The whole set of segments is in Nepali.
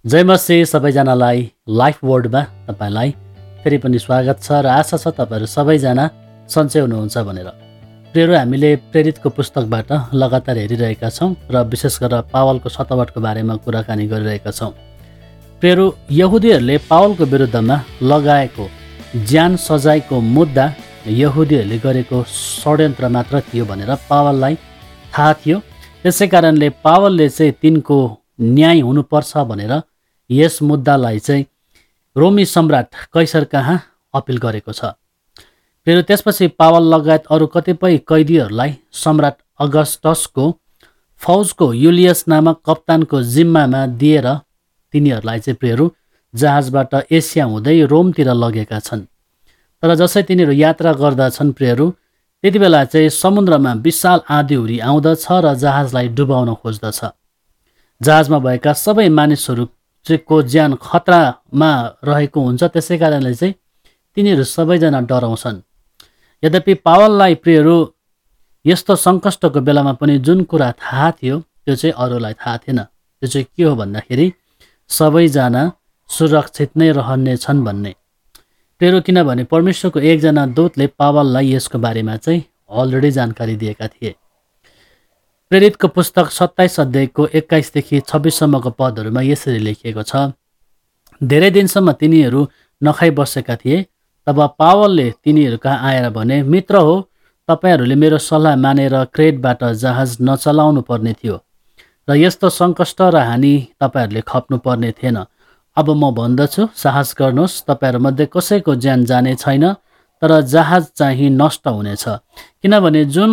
जय मसी सबैजनालाई लाइफ वर्डमा तपाईँलाई फेरि पनि स्वागत छ र आशा छ तपाईँहरू सबैजना सन्चै हुनुहुन्छ भनेर। प्रियहरू, हामीले प्रेरितको पुस्तकबाट लगातार हेरिरहेका छौँ र विशेष गरेर पावलको शतवटको बारेमा कुराकानी गरिरहेका छौँ। प्रियहरू, यहुदीहरूले पावलको विरुद्धमा लगाएको ज्यान सजायको मुद्दा यहुदीहरूले गरेको षड्यन्त्र मात्र थियो भनेर पावललाई थाहा थियो। त्यसै कारणले पावलले चाहिँ तिनको न्याय हुनुपर्छ भनेर यस मुद्दालाई चाहिँ रोमी सम्राट कैसर कहाँ अपिल गरेको छ। फेरि त्यसपछि पावल लगायत अरू कतिपय कैदीहरूलाई सम्राट अगस्टसको फौजको युलियस नामक कप्तानको जिम्मामा दिएर तिनीहरूलाई चाहिँ प्रियहरू जहाजबाट एसिया हुँदै रोमतिर लगेका छन्। तर जसै तिनीहरू यात्रा गर्दछन् प्रियहरू, त्यति बेला चाहिँ समुद्रमा विशाल आँधीहुरी आउँदछ र जहाजलाई डुबाउन खोज्दछ। जहाजमा भएका सबै मानिसहरूको ज्यान खतरामा रहेको हुन्छ। त्यसै कारणले चाहिँ तिनीहरू सबैजना डराउँछन्। यद्यपि पावललाई प्रियहरू यस्तो सङ्कष्टको बेलामा पनि जुन कुरा थाहा थियो त्यो चाहिँ अरूलाई थाहा थिएन। त्यो चाहिँ के हो भन्दाखेरि सबैजना सुरक्षित नै रहनेछन् भन्ने। प्रियहरू, किनभने परमेश्वरको एकजना दूतले पावललाई यसको बारेमा चाहिँ अलरेडी जानकारी दिएका थिए। प्रेरितको पुस्तक 27 अध्यायको 21 देखि 26 सम्मको पदहरूमा यसरी लेखिएको छ। धेरै दिनसम्म तिनीहरू नखाइ बसेका थिए। तब पावलले तिनीहरू कहाँ आएर भने, मित्र हो, तपाईँहरूले मेरो सल्लाह मानेर क्रेटबाट जहाज नचलाउनु पर्ने थियो र यस्तो सङ्कष्ट र हानि तपाईँहरूले खप्नु पर्ने थिएन। अब म भन्दछु, साहस गर्नुहोस्, तपाईँहरूमध्ये कसैको ज्यान जाने छैन, तर जहाज चाहिँ नष्ट हुनेछ। किनभने जुन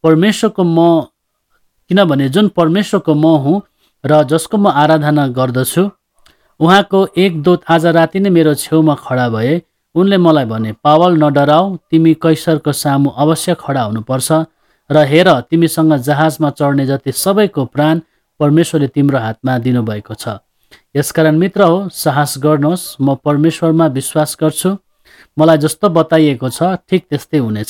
परमेश्वरको म हुँ र जसको म आराधना गर्दछु, उहाँको एक दूत आज राति नै मेरो छेउमा खडा भए। उनले मलाई भने, पावल नडराऊ, तिमी कैसरको सामु अवश्य खडा हुनुपर्छ र हेर, तिमीसँग जहाजमा चढ्ने जति सबैको प्राण परमेश्वरले तिम्रो हातमा दिनुभएको छ। यसकारण मित्र हो, साहस गर्नुहोस्, म परमेश्वरमा विश्वास गर्छु। मलाई जस्तो बताइएको छ ठिक त्यस्तै हुनेछ।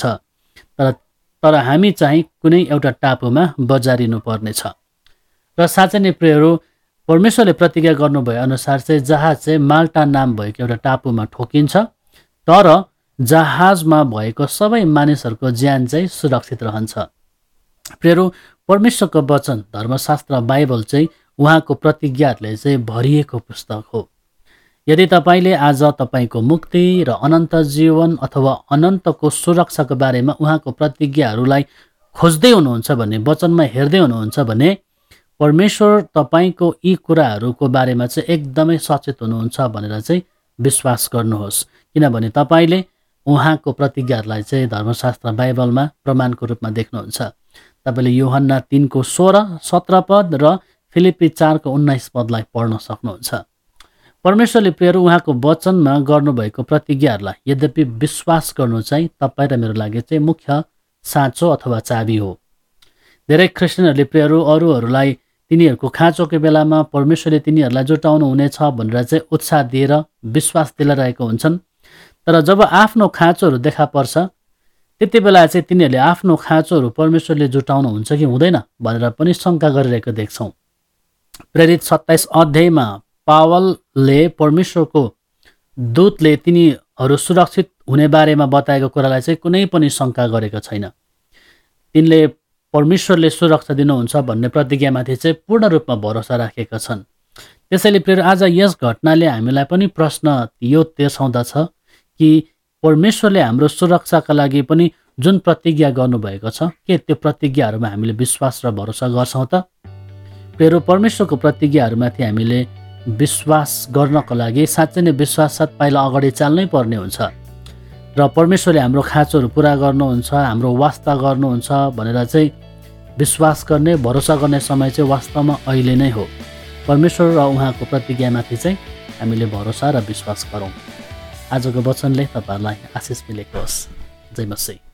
तर हामी चाहिँ कुनै एउटा टापुमा बजारिनु पर्नेछ। र साँच्चै नै प्रियहरू, परमेश्वरले प्रतिज्ञा गर्नुभए अनुसार चाहिँ जहाज चाहिँ माल्टा नाम भएको एउटा टापुमा ठोकिन्छ। तर जहाजमा भएको सबै मानिसहरूको ज्यान चाहिँ सुरक्षित रहन्छ। प्रियहरू, परमेश्वरको वचन, धर्मशास्त्र, बाइबल चाहिँ उहाँको प्रतिज्ञाहरूले चाहिँ भरिएको पुस्तक हो। यदि तपाईँले आज तपाईँको मुक्ति र अनन्त जीवन अथवा अनन्तको सुरक्षाको बारेमा उहाँको प्रतिज्ञाहरूलाई खोज्दै हुनुहुन्छ भने, वचनमा हेर्दै हुनुहुन्छ भने, परमेश्वर तपाईँको यी कुराहरूको बारेमा चाहिँ एकदमै सचेत हुनुहुन्छ भनेर चाहिँ विश्वास गर्नुहोस्। किनभने तपाईँले उहाँको प्रतिज्ञाहरूलाई चाहिँ धर्मशास्त्र बाइबलमा प्रमाणको रूपमा देख्नुहुन्छ। तपाईँले यूहन्ना 3को 16-17 पद र फिलिप्पी 4को 19 पदलाई पढ्न सक्नुहुन्छ। परमेश्वरले प्रियहरू उहाँको वचनमा गर्नुभएको प्रतिज्ञाहरूलाई यद्यपि विश्वास गर्नु चाहिँ तपाईँ र मेरो लागि चाहिँ मुख्य साँचो अथवा चाबी हो। धेरै क्रिस्चियनहरूले प्रियहरू अरूहरूलाई तिनीहरूको खाँचोको बेलामा परमेश्वरले तिनीहरूलाई जुटाउनु हुनेछ भनेर चाहिँ उत्साह दिएर विश्वास दिलाइरहेको हुन्छन्। तर जब आफ्नो खाँचोहरू देखा पर्छ त्यति बेला चाहिँ तिनीहरूले आफ्नो खाँचोहरू परमेश्वरले जुटाउनु हुन्छ कि हुँदैन भनेर पनि शङ्का गरिरहेको देख्छौँ। प्रेरित 27 अध्यायमा पावलले परमेश्वरको दूतले तिनीहरू सुरक्षित हुने बारेमा बताएको कुरालाई चाहिँ कुनै पनि शङ्का गरेको छैन। तिनले परमेश्वरले सुरक्षा दिनुहुन्छ भन्ने प्रतिज्ञामाथि चाहिँ पूर्ण रूपमा भरोसा राखेका छन्। त्यसैले प्रिय आज यस घटनाले हामीलाई पनि प्रश्न यो तेर्साउँदछ कि परमेश्वरले हाम्रो सुरक्षाका लागि पनि जुन प्रतिज्ञा गर्नुभएको छ, के त्यो प्रतिज्ञाहरूमा हामीले विश्वास र भरोसा गर्छौँ त? प्रिय परमेश्वरको प्रतिज्ञाहरूमाथि हामीले विश्वास गर्नको लागि साँच्चै नै विश्वाससाथ पाइला अगाडि चाल्नै पर्ने हुन्छ र परमेश्वरले हाम्रो खाँचोहरू पुरा गर्नुहुन्छ, हाम्रो वास्ता गर्नुहुन्छ भनेर चाहिँ विश्वास गर्ने, भरोसा गर्ने समय चाहिँ वास्तवमा अहिले नै हो। परमेश्वर र उहाँको प्रतिज्ञामाथि चाहिँ हामीले भरोसा र विश्वास गरौँ। आजको वचनले तपाईँहरूलाई आशिष मिलेको होस्। जय मसीह।